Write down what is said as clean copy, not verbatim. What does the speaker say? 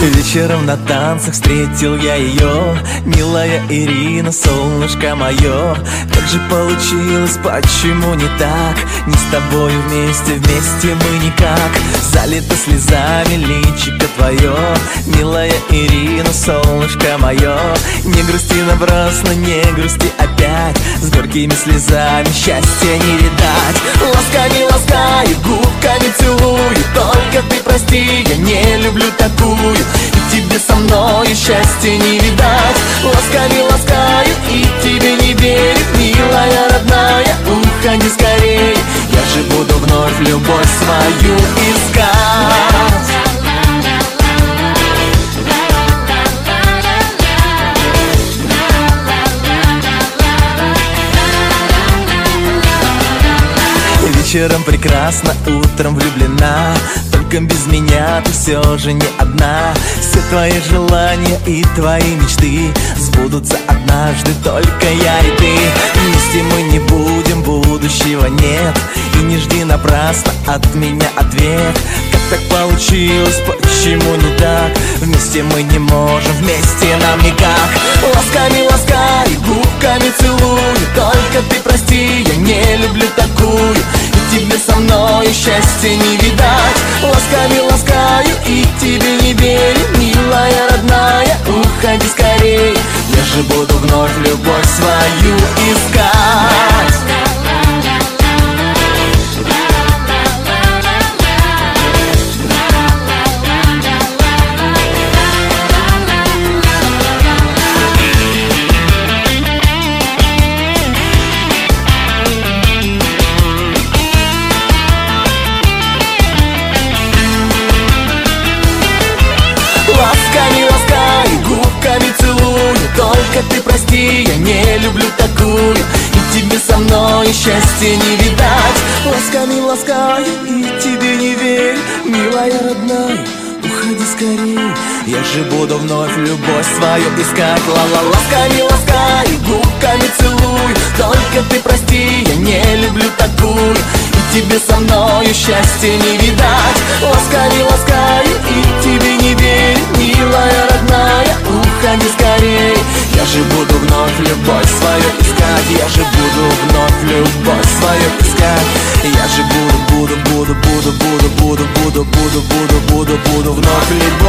Вечером на танцах встретил я ее, милая Ирина, солнышко мое. Как же получилось, почему не так? Не с тобою вместе, вместе мы никак. Залито слезами личико твое, милая Ирина, солнышко мое. Не грусти напрасно, не грусти опять, с горькими слезами счастья не видать. Ласками ласкаю, губками целую, только ты прости, я не люблю такую. И тебе со мной счастья не видать. Ласками ласкаю и тебе не верю, милая родная, уходи скорее. Я же буду вновь любовь свою искать. Вечером прекрасно, утром влюблена, только без меня ты все же не одна. Все твои желания и твои мечты сбудутся однажды, только я и ты. Вместе мы не будем, будущего нет, и не жди напрасно от меня ответ. Как так получилось, почему не так? Вместе мы не можем, вместе нам никак. Ласками ласкаю, губками целую, только ты прости, я не люблю такую. И тебе со мной счастья не видать. Ласками ласкаю и тебе не верю, милая родная, уходи скорей. Я же буду вновь любовь свою искать. Ласками ласкаю, губками целую, только ты прости, я не люблю такую. И тебе со мной счастья не видать. Ласками ласкаю и тебе не верю, милая родная, уходи скорее. Я же буду вновь любовь свою искать. Ласками ласкаю, губками целую, только ты прости, я не люблю такую. И тебе со мной счастья не видать. Ласками ласкаю и тебе не верю, милая родная, уходи скорей. Я же буду вновь любовь свою искать. Я же буду вновь любовь свою искать. Я же буду вновь любовь